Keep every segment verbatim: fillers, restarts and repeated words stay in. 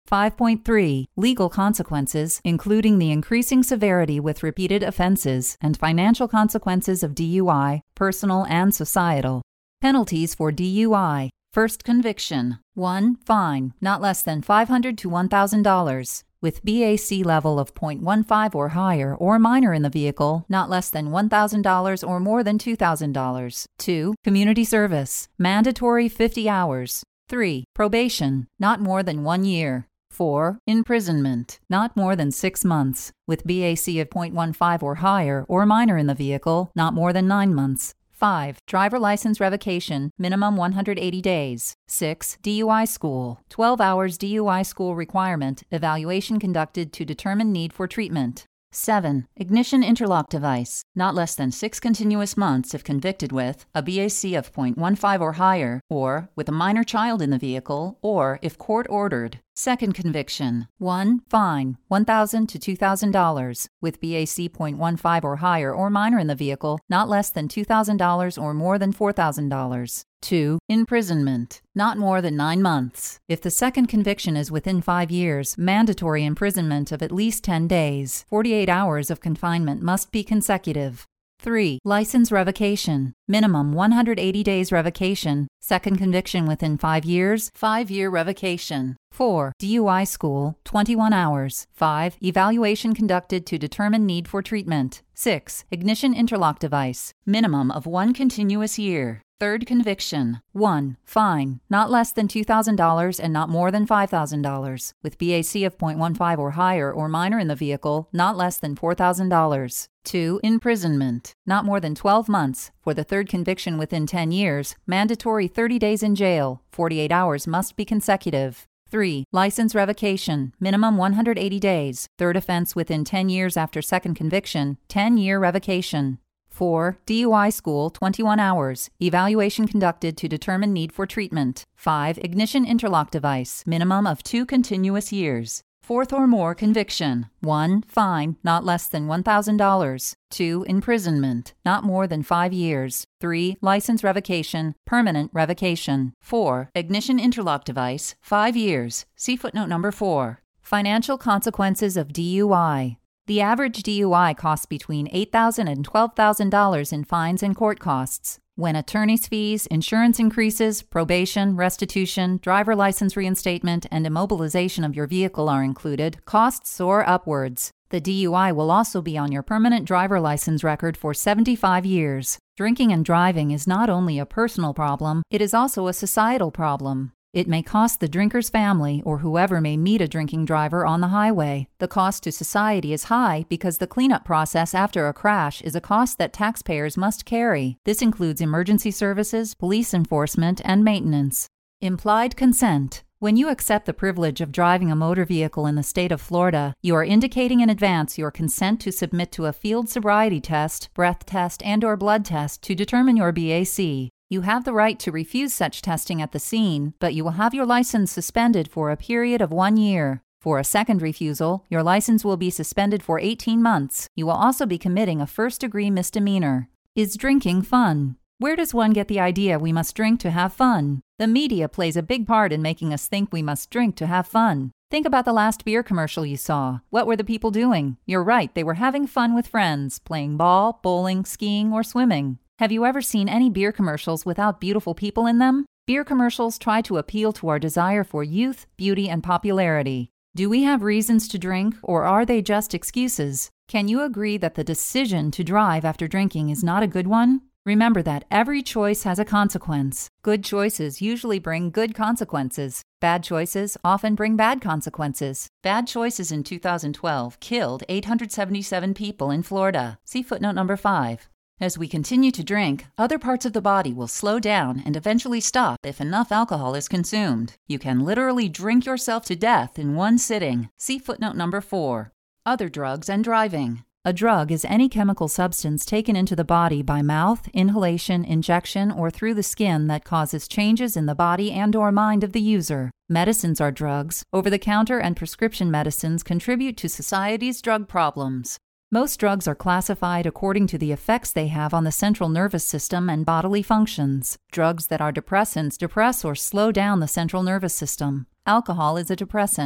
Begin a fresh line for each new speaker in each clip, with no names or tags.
five point three. Legal consequences, including the increasing severity with repeated offenses and financial consequences of D U I, personal and societal. Penalties for D U I. First conviction. one. Fine, not less than five hundred dollars to one thousand dollars. With B A C level of zero point one five or higher or minor in the vehicle, not less than one thousand dollars or more than two thousand dollars. two. Community service. Mandatory fifty hours. three. Probation. Not more than one year. four. Imprisonment. Not more than six months. With B A C of zero point one five or higher or minor in the vehicle, not more than nine months. five. Driver license revocation, minimum one hundred eighty days. six. D U I school, twelve hours D U I school requirement, evaluation conducted to determine need for treatment. seven. Ignition interlock device, not less than six continuous months if convicted with a B A C of zero point one five or higher, or with a minor child in the vehicle, or if court ordered. Second conviction. one. Fine, one thousand dollars to two thousand dollars. With B A C zero point one five or higher or minor in the vehicle, not less than two thousand dollars or more than four thousand dollars. two. Imprisonment. Not more than nine months. If the second conviction is within five years, mandatory imprisonment of at least ten days. forty-eight hours of confinement must be consecutive. three. License revocation. Minimum one hundred eighty days revocation. Second conviction within five years, five-year revocation. four. D U I school, twenty-one hours. five. Evaluation conducted to determine need for treatment. six. Ignition interlock device. Minimum of one continuous year. Third conviction. one. Fine, not less than two thousand dollars and not more than five thousand dollars. With B A C of zero point one five or higher or minor in the vehicle, not less than four thousand dollars. two. Imprisonment. Not more than twelve months. For the third conviction within ten years, mandatory thirty days in jail. forty-eight hours must be consecutive. three. License revocation. Minimum one hundred eighty days. Third offense within ten years after second conviction, ten-year revocation. four. D U I school, twenty-one hours. Evaluation conducted to determine need for treatment. five. Ignition interlock device. Minimum of two continuous years. Fourth or more conviction. one. Fine, not less than one thousand dollars. two. Imprisonment, not more than five years. three. License revocation, permanent revocation. four. Ignition interlock device, five years. See footnote number four. Financial consequences of D U I. The average D U I costs between eight thousand dollars and twelve thousand dollars in fines and court costs. When attorney's fees, insurance increases, probation, restitution, driver license reinstatement, and immobilization of your vehicle are included, costs soar upwards. The D U I will also be on your permanent driver license record for seventy-five years. Drinking and driving is not only a personal problem, it is also a societal problem. It may cost the drinker's family or whoever may meet a drinking driver on the highway. The cost to society is high because the cleanup process after a crash is a cost that taxpayers must carry. This includes emergency services, police enforcement, and maintenance. Implied consent. When you accept the privilege of driving a motor vehicle in the state of Florida, you are indicating in advance your consent to submit to a field sobriety test, breath test, and/or blood test to determine your B A C. You have the right to refuse such testing at the scene, but you will have your license suspended for a period of one year. For a second refusal, your license will be suspended for eighteen months. You will also be committing a first-degree misdemeanor. Is drinking fun? Where does one get the idea we must drink to have fun? The media plays a big part in making us think we must drink to have fun. Think about the last beer commercial you saw. What were the people doing? You're right, they were having fun with friends, playing ball, bowling, skiing, or swimming. Have you ever seen any beer commercials without beautiful people in them? Beer commercials try to appeal to our desire for youth, beauty, and popularity. Do we have reasons to drink, or are they just excuses? Can you agree that the decision to drive after drinking is not a good one? Remember that every choice has a consequence. Good choices usually bring good consequences. Bad choices often bring bad consequences. Bad choices in two thousand twelve killed eight hundred seventy-seven people in Florida. See footnote number five. As we continue to drink, other parts of the body will slow down and eventually stop if enough alcohol is consumed. You can literally drink yourself to death in one sitting. See footnote number four. Other drugs and driving. A drug is any chemical substance taken into the body by mouth, inhalation, injection, or through the skin that causes changes in the body and/or mind of the user. Medicines are drugs. Over-the-counter and prescription medicines contribute to society's drug problems. Most drugs are classified according to the effects they have on the central nervous system and bodily functions. Drugs that are depressants depress or slow down the central nervous system. Alcohol is a depressant.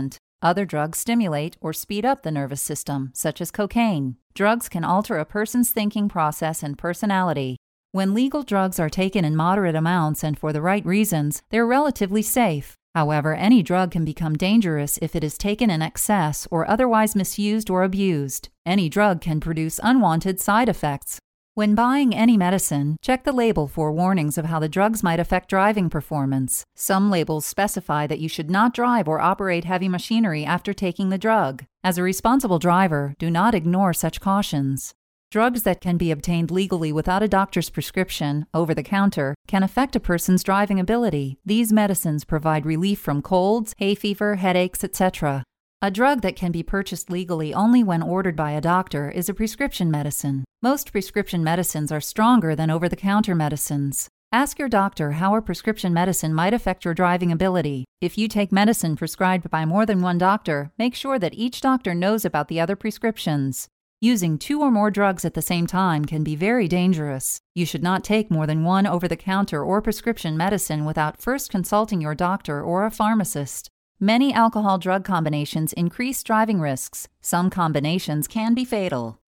Other drugs stimulate or speed up the nervous system, such as cocaine. Drugs can alter a person's thinking process and personality. When legal drugs are taken in moderate amounts and for the right reasons, they're relatively safe. However, any drug can become dangerous if it is taken in excess or otherwise misused or abused. Any drug can produce unwanted side effects. When buying any medicine, check the label for warnings of how the drugs might affect driving performance. Some labels specify that you should not drive or operate heavy machinery after taking the drug. As a responsible driver, do not ignore such cautions. Drugs that can be obtained legally without a doctor's prescription, over the counter, can affect a person's driving ability. These medicines provide relief from colds, hay fever, headaches, et cetera. A drug that can be purchased legally only when ordered by a doctor is a prescription medicine. Most prescription medicines are stronger than over-the-counter medicines. Ask your doctor how a prescription medicine might affect your driving ability. If you take medicine prescribed by more than one doctor, make sure that each doctor knows about the other prescriptions. Using two or more drugs at the same time can be very dangerous. You should not take more than one over-the-counter or prescription medicine without first consulting your doctor or a pharmacist. Many alcohol-drug combinations increase driving risks. Some combinations can be fatal.